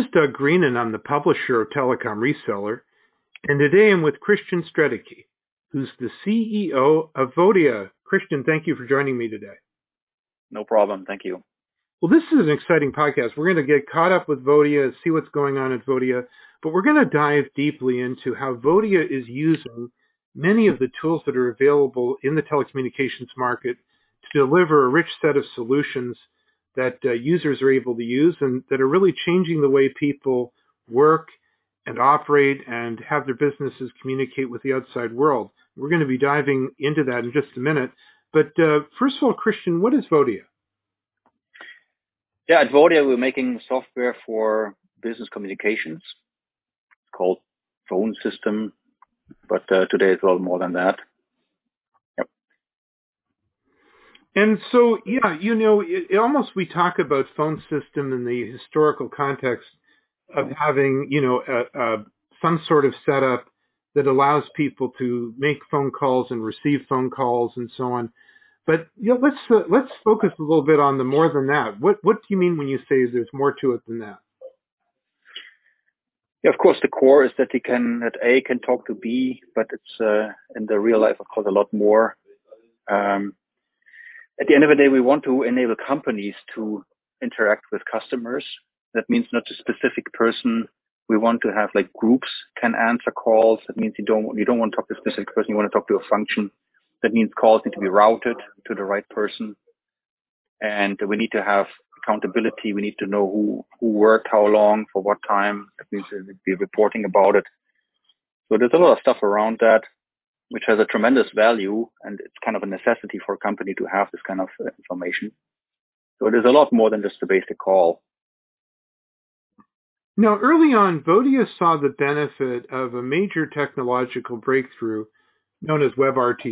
Doug Green, and I'm the publisher of Telecom Reseller. And today I'm with Christian Stredicky, who's the CEO of Vodia. Christian, thank you for joining me today. No problem. Thank you. Well, this is an exciting podcast. We're going to get caught up with Vodia, see what's going on at Vodia, but we're going to dive deeply into how Vodia is using many of the tools that are available in the telecommunications market to deliver a rich set of solutions that users are able to use and that are really changing the way people work and operate and have their businesses communicate with the outside world. We're going to be diving into that in just a minute. But first of all, Christian, what is Vodia? Yeah, at Vodia, we're making software for business communications. It's called phone system, but today it's a lot more than that. Yep. And so, yeah, almost we talk about phone system in the historical context of having, some sort of setup that allows people to make phone calls and receive phone calls and so on. But let's focus a little bit on the more than that. What do you mean when you say there's more to it than that? Yeah, of course, the core is that A can talk to B, but it's in the real life, of course, a lot more. At the end of the day, we want to enable companies to interact with customers. That means not a specific person. We want to have like groups can answer calls. That means you don't want to talk to a specific person. You want to talk to a function. That means calls need to be routed to the right person. And we need to have accountability. We need to know who worked, how long, for what time. That means we'll be reporting about it. So there's a lot of stuff around that, which has a tremendous value, and it's kind of a necessity for a company to have this kind of information. So there's a lot more than just a basic call. Now, early on, Vodia saw the benefit of a major technological breakthrough known as WebRTC.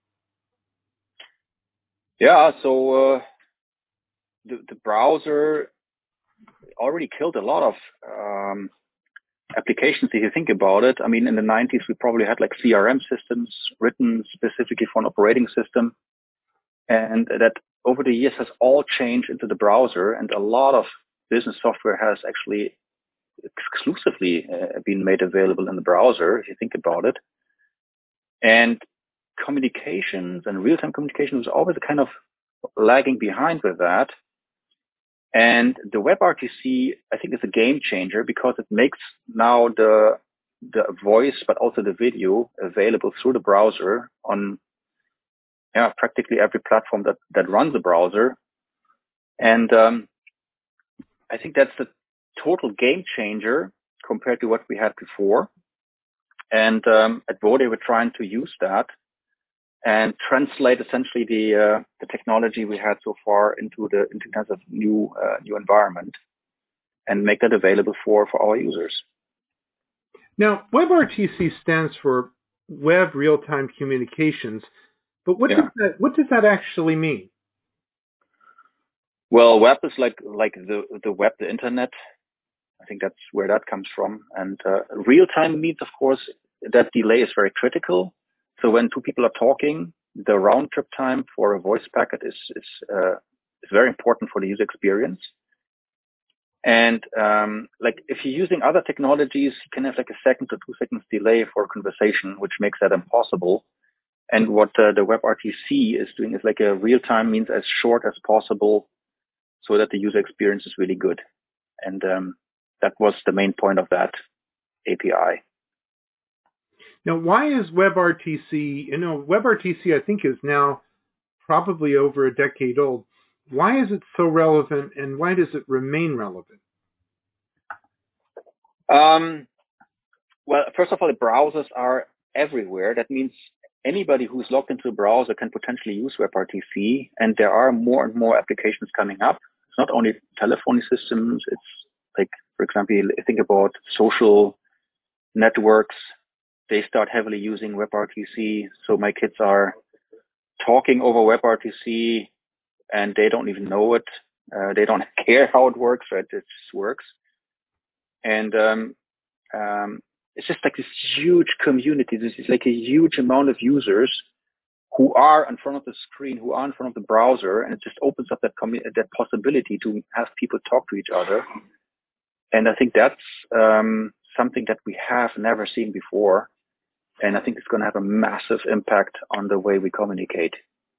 Yeah, so the browser already killed a lot of applications if you think about it. I mean, in the 90s, we probably had like CRM systems written specifically for an operating system. And that over the years has all changed into the browser. And a lot of business software has actually exclusively been made available in the browser, if you think about it. And communications and real-time communications was always kind of lagging behind with that. And the WebRTC, I think, is a game changer because it makes now the voice, but also the video available through the browser on practically every platform that runs a browser. And I think that's the total game changer compared to what we had before. And at Vodia, we're trying to use that and translate essentially the technology we had so far into kinds of new environment and make that available for our users. Now, WebRTC stands for Web Real-Time Communications, but what does that actually mean? Well, web is like the web, the internet. I think that's where that comes from. And real-time means, of course, that delay is very critical. So when two people are talking, the round trip time for a voice packet is very important for the user experience. And like if you're using other technologies, you can have like a 1 to 2 seconds delay for a conversation, which makes that impossible. And what the WebRTC is doing is like a real time means as short as possible so that the user experience is really good. And that was the main point of that API. Now, why is WebRTC, WebRTC I think is now probably over a decade old. Why is it so relevant and why does it remain relevant? Well, first of all, the browsers are everywhere. That means anybody who's logged into a browser can potentially use WebRTC, and there are more and more applications coming up. It's not only telephony systems. It's like, for example, think about social networks. They start heavily using WebRTC. So my kids are talking over WebRTC, and they don't even know it. They don't care how it works, right? It just works. And it's just like this huge community. This is like a huge amount of users who are in front of the screen, who are in front of the browser, and it just opens up that possibility to have people talk to each other. And I think that's something that we have never seen before. And I think it's going to have a massive impact on the way we communicate.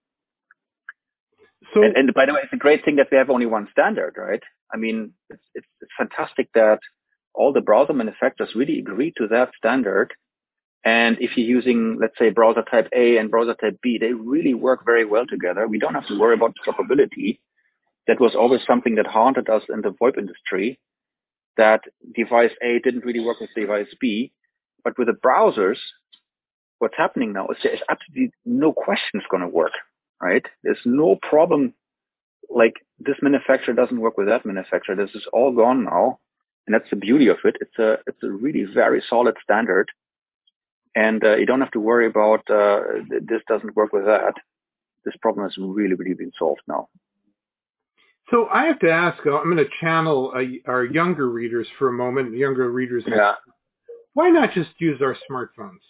So, and by the way, it's a great thing that we have only one standard, right? I mean, it's fantastic that all the browser manufacturers really agree to that standard. And if you're using, let's say, browser type A and browser type B, they really work very well together. We don't have to worry about interoperability. That was always something that haunted us in the VoIP industry, that device A didn't really work with device B. But with the browsers, what's happening now is there's absolutely no question it's going to work, right? There's no problem like this manufacturer doesn't work with that manufacturer. This is all gone now. And that's the beauty of it. It's a really very solid standard. And you don't have to worry about this doesn't work with that. This problem has really, really been solved now. So I have to ask, I'm going to channel our younger readers for a moment, younger readers. Yeah. Why not just use our smartphones?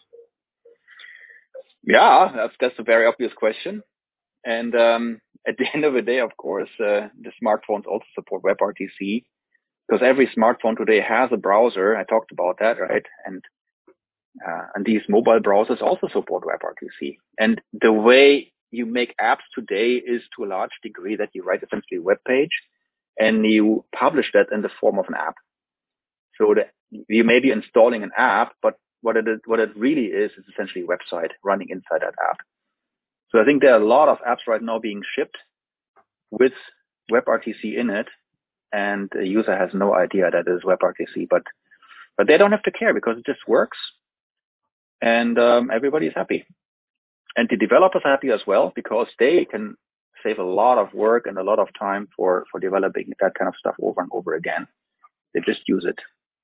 Yeah, that's a very obvious question. And at the end of the day, of course, the smartphones also support WebRTC, because every smartphone today has a browser. I talked about that, right? And these mobile browsers also support WebRTC. And the way you make apps today is to a large degree that you write essentially a web page and you publish that in the form of an app. So that you may be installing an app, but what it really is essentially a website running inside that app. So I think there are a lot of apps right now being shipped with WebRTC in it, and the user has no idea that it is WebRTC, but they don't have to care because it just works, and everybody is happy. And the developers are happy as well because they can save a lot of work and a lot of time for developing that kind of stuff over and over again. They just use it.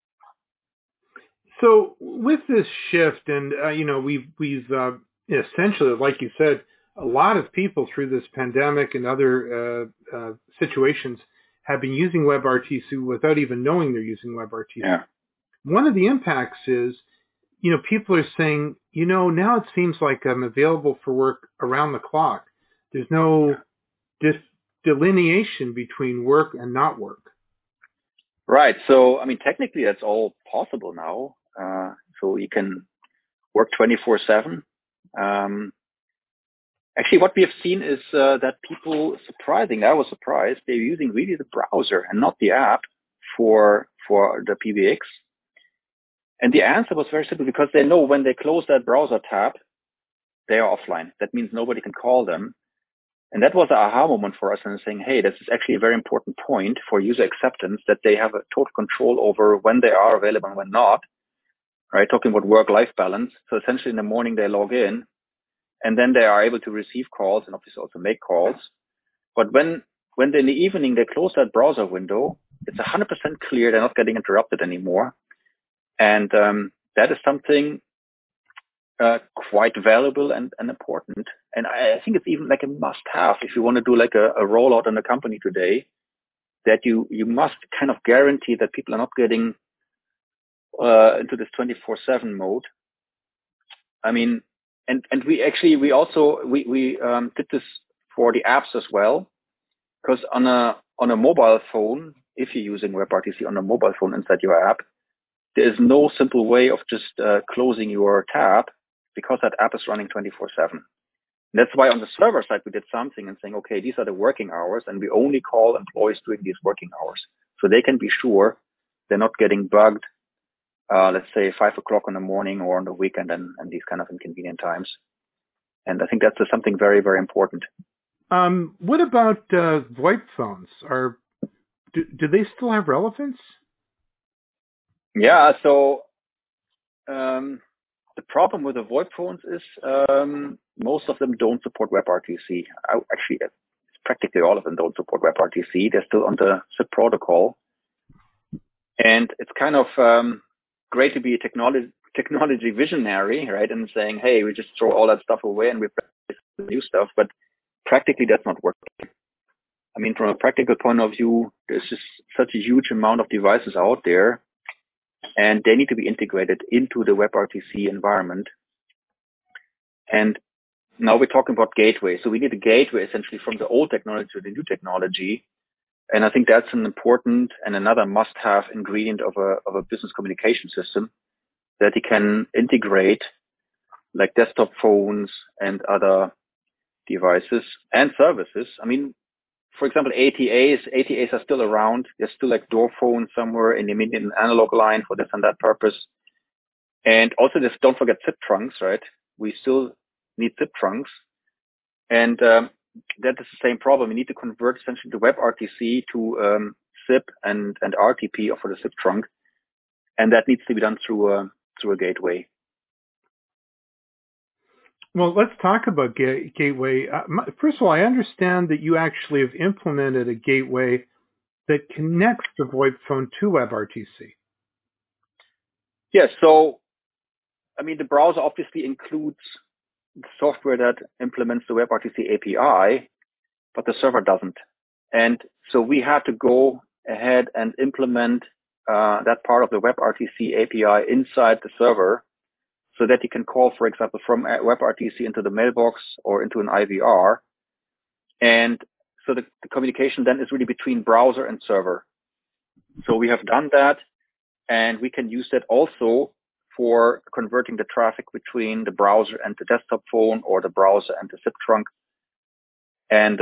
So with this shift, and we've essentially, like you said, a lot of people through this pandemic and other situations have been using WebRTC without even knowing they're using WebRTC. Yeah. One of the impacts is, people are saying, now it seems like I'm available for work around the clock. There's no delineation between work and not work. Right. So, I mean, technically that's all possible now. So you can work 24/7. Actually, what we have seen is that people, surprisingly, I was surprised, they're using really the browser and not the app for the PBX. And the answer was very simple, because they know when they close that browser tab, they are offline. That means nobody can call them. And that was an aha moment for us, and saying, hey, this is actually a very important point for user acceptance, that they have a total control over when they are available and when not, right? Talking about work-life balance. So essentially in the morning they log in, and then they are able to receive calls and obviously also make calls. But when in the evening they close that browser window, it's 100% clear they're not getting interrupted anymore. And that is something quite valuable and important. And I think it's even like a must-have if you want to do like a rollout in a company today, that you must kind of guarantee that people are not getting into this 24/7 mode. I mean, and we also did this for the apps as well, because on a mobile phone, if you're using WebRTC on a mobile phone inside your app, there is no simple way of just closing your tab, because that app is running 24/7. That's why on the server side, we did something and saying, okay, these are the working hours, and we only call employees during these working hours. So they can be sure they're not getting bugged, let's say 5 o'clock in the morning or on the weekend and these kind of inconvenient times. And I think that's something very, very important. What about VoIP phones? Do they still have relevance? Yeah, so the problem with the VoIP phones is most of them don't support WebRTC. Actually, practically all of them don't support WebRTC. They're still on the SIP protocol. And it's kind of great to be a technology visionary, right? And saying, hey, we just throw all that stuff away and we practice the new stuff. But practically, that's not working. I mean, from a practical point of view, there's just such a huge amount of devices out there, and they need to be integrated into the WebRTC environment. And now we're talking about gateway. So we need a gateway essentially from the old technology to the new technology. And I think that's an important and another must-have ingredient of a business communication system, that you can integrate like desktop phones and other devices and services. I mean, for example, ATAs are still around. There's still like door phones somewhere, and you need an analog line for this and that purpose. And also this, don't forget SIP trunks, right? We still need SIP trunks. And that is the same problem. You need to convert essentially the WebRTC to SIP and RTP for the SIP trunk. And that needs to be done through a gateway. Well, let's talk about gateway. First of all, I understand that you actually have implemented a gateway that connects the VoIP phone to WebRTC. Yes. So, I mean, the browser obviously includes the software that implements the WebRTC API, but the server doesn't. And so we had to go ahead and implement that part of the WebRTC API inside the server, so that you can call, for example, from WebRTC into the mailbox or into an IVR. And so the communication then is really between browser and server. So we have done that, and we can use that also for converting the traffic between the browser and the desktop phone, or the browser and the SIP trunk. And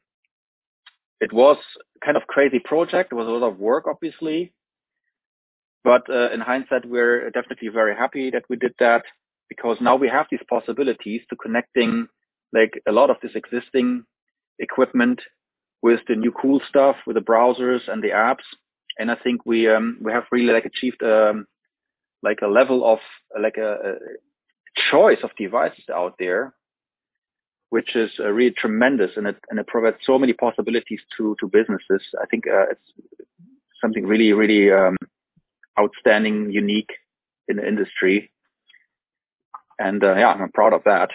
it was kind of crazy project. It was a lot of work, obviously. But in hindsight, we're definitely very happy that we did that, because now we have these possibilities to connecting like a lot of this existing equipment with the new cool stuff, with the browsers and the apps. And I think we have really like achieved like a level of like a choice of devices out there, which is really tremendous, and it provides so many possibilities to businesses. I think it's something really, really outstanding, unique in the industry. And yeah, I'm proud of that.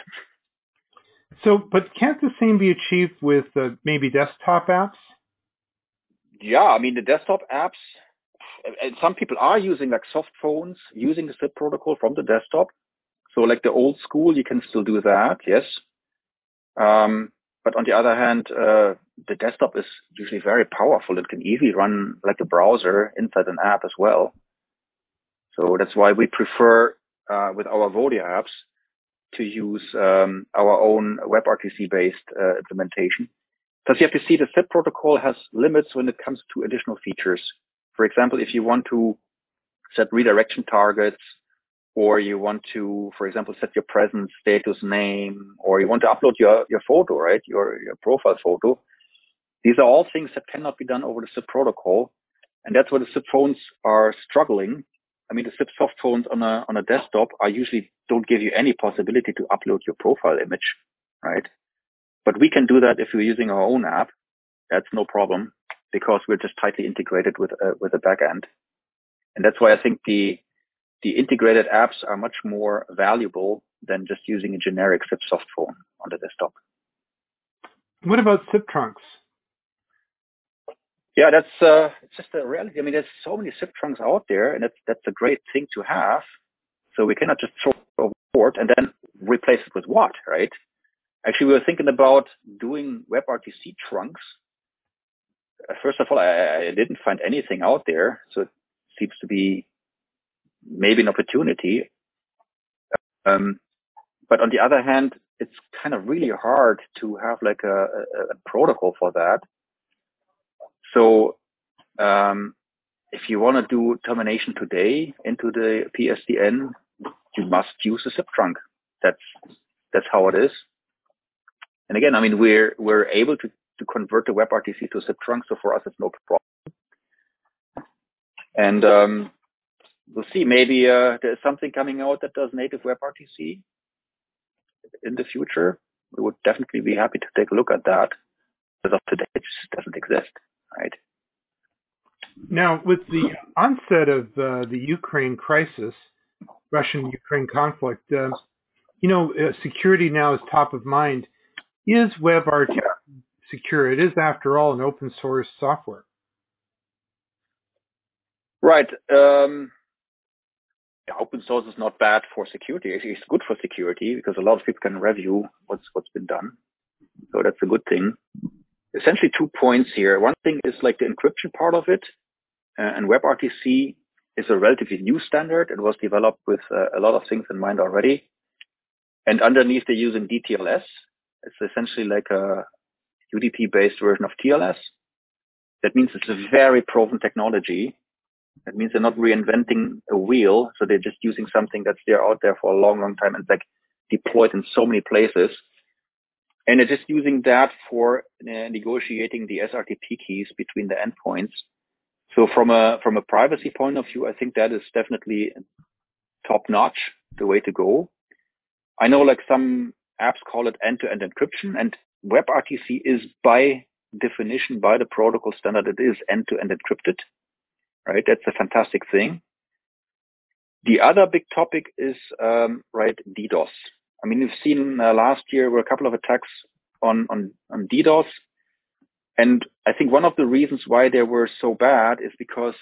So, but can't the same be achieved with maybe desktop apps? Yeah, I mean, the desktop apps, and some people are using like soft phones, using the SIP protocol from the desktop. So like the old school, you can still do that, yes. But on the other hand, the desktop is usually very powerful. It can easily run like a browser inside an app as well. So that's why we prefer with our Vodia apps to use our own WebRTC-based implementation. Because you have to see the SIP protocol has limits when it comes to additional features. For example, if you want to set redirection targets, or you want to, for example, set your presence, status, name, or you want to upload your photo, right, your profile photo. These are all things that cannot be done over the SIP protocol. And that's where the SIP phones are struggling. I mean, the SIP soft phones on a desktop are usually don't give you any possibility to upload your profile image, right? But we can do that if we're using our own app. That's no problem, because we're just tightly integrated with the backend. And that's why I think the integrated apps are much more valuable than just using a generic SIP soft phone on the desktop. What about SIP trunks? Yeah, that's it's just a reality. I mean, there's so many SIP trunks out there, and that's a great thing to have. So we cannot just throw it overboard and then replace it with what, right? Actually, we were thinking about doing WebRTC trunks. First of all, I didn't find anything out there, so it seems to be maybe an opportunity. But on the other hand, it's kind of really hard to have like a protocol for that. So if you want to do termination today into the PSTN, you must use a SIP trunk. That's how it is. And again, I mean, we're able to convert the WebRTC to a SIP trunk, so for us it's no problem. And we'll see. Maybe there's something coming out that does native WebRTC in the future. We would definitely be happy to take a look at that. As of today, it just doesn't exist, right? Now, with the onset of the Ukraine crisis, Russian-Ukraine conflict, security now is top of mind. Is WebRTC secure? It is, after all, an open source software. Right. Open source is not bad for security. It's good for security because a lot of people can review what's been done. So that's a good thing. essentially 2 points here. One thing is like the encryption part of it, and WebRTC is a relatively new standard. It was developed with a lot of things in mind already. And underneath they're using DTLS. It's essentially like a UDP-based version of TLS. That means it's a very proven technology. That means they're not reinventing a wheel. So they're just using something that's there out there for a long, long time and like deployed in so many places. And they're just using that for negotiating the SRTP keys between the endpoints. So from a privacy point of view, I think that is definitely top notch, the way to go. I know like some apps call it end-to-end encryption, and WebRTC is by definition, by the protocol standard, it is end-to-end encrypted, right? That's a fantastic thing. The other big topic is, right, DDoS. I mean, we've seen last year were a couple of attacks on DDoS. And I think one of the reasons why they were so bad is because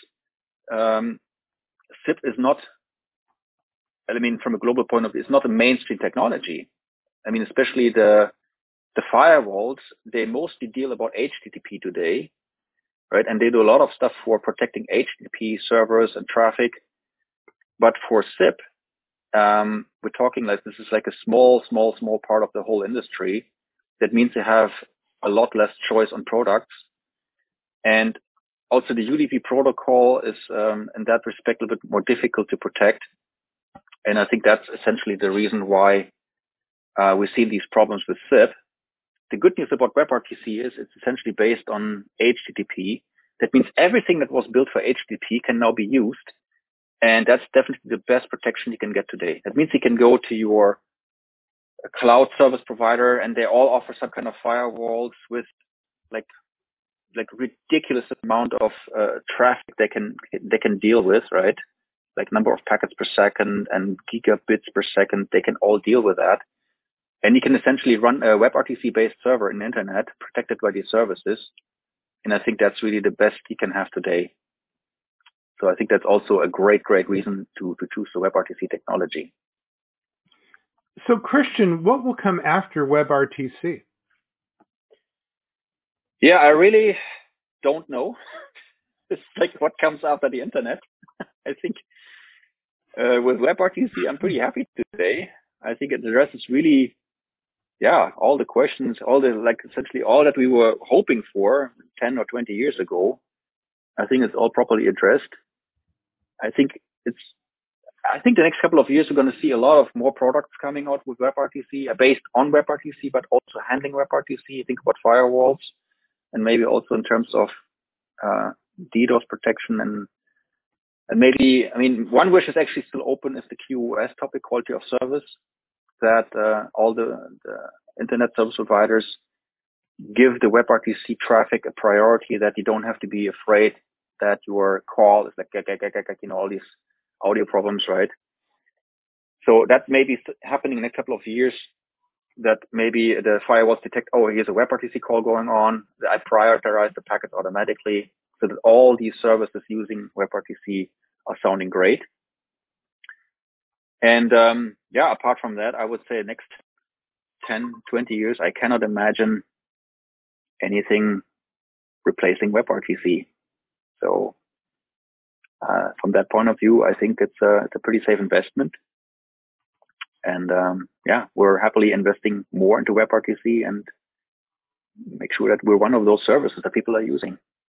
SIP is not, I mean, from a global point of view, it's not a mainstream technology. I mean, especially the firewalls, they mostly deal about HTTP today, right? And they do a lot of stuff for protecting HTTP servers and traffic. But for SIP, we're talking like this is like a small part of the whole industry. That means they have a lot less choice on products. And also the UDP protocol is, in that respect, a little bit more difficult to protect. And I think that's essentially the reason why we see these problems with SIP. The good news about WebRTC is it's essentially based on HTTP. That means everything that was built for HTTP can now be used. And that's definitely the best protection you can get today. That means you can go to your cloud service provider and they all offer some kind of firewalls with like ridiculous amount of traffic they can deal with, right? Like number of packets per second and gigabits per second, they can all deal with that. And you can essentially run a WebRTC-based server in the internet protected by these services. And I think that's really the best you can have today. So I think that's also a great reason to choose the WebRTC technology. So Christian, what will come after WebRTC? Yeah, I really don't know. It's like what comes after the internet. I think with WebRTC, I'm pretty happy today. I think it addresses really, all the questions, essentially all that we were hoping for 10 or 20 years ago. I think it's all properly addressed. I think the next couple of years we're going to see a lot of more products coming out with WebRTC based on WebRTC, but also handling WebRTC. Think about firewalls and maybe also in terms of DDoS protection and maybe, I mean, one wish is actually still open is the QoS topic, quality of service, that all the internet service providers give the WebRTC traffic a priority, that you don't have to be afraid that your call is like, all these audio problems, right? So that may be happening in a couple of years, that maybe the firewalls detect, oh, here's a WebRTC call going on. I prioritize the packets automatically so that all these services using WebRTC are sounding great. And apart from that, I would say next 10, 20 years, I cannot imagine anything replacing WebRTC. So from that point of view, I think it's a pretty safe investment. And we're happily investing more into WebRTC and make sure that we're one of those services that people are using.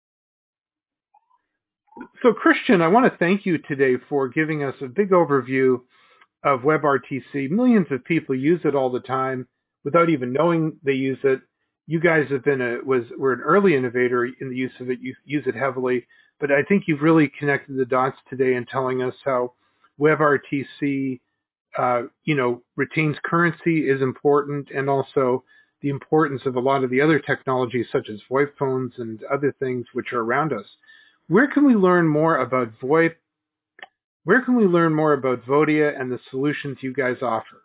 So Christian, I want to thank you today for giving us a big overview of WebRTC. Millions of people use it all the time without even knowing they use it. You guys have were an early innovator in the use of it. You use it heavily, but I think you've really connected the dots today in telling us how WebRTC, retains currency is important, and also the importance of a lot of the other technologies such as VoIP phones and other things which are around us. Where can we learn more about VoIP? Where can we learn more about Vodia and the solutions you guys offer?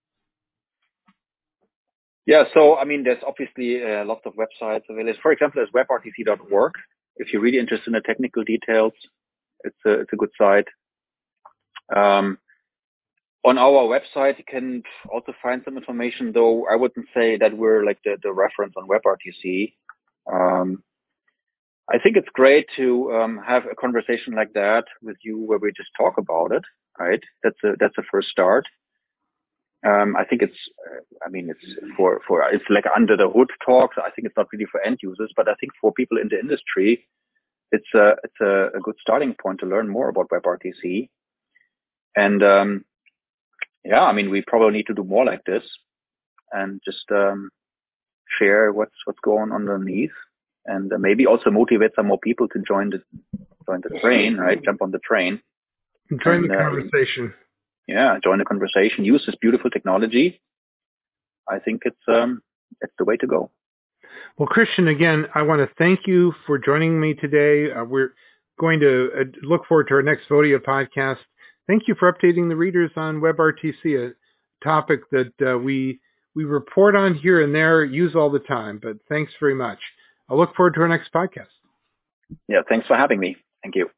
Yeah, so I mean, there's obviously lots of websites available. For example, there's webrtc.org. If you're really interested in the technical details, it's a good site. On our website, you can also find some information, though I wouldn't say that we're like the reference on WebRTC. I think it's great to have a conversation like that with you where we just talk about it, right? That's a first start. I think it's it's like under the hood talk. So I think it's not really for end users, but I think for people in the industry, it's a good starting point to learn more about WebRTC. And we probably need to do more like this and just share what's going on underneath, and maybe also motivate some more people to join the train, right? Jump on the train. Join the conversation. Join the conversation. Use this beautiful technology. I think it's the way to go. Well, Christian, again, I want to thank you for joining me today. We're going to look forward to our next Vodia podcast. Thank you for updating the readers on WebRTC, a topic that we report on here and there, use all the time. But thanks very much. I'll look forward to our next podcast. Yeah, thanks for having me. Thank you.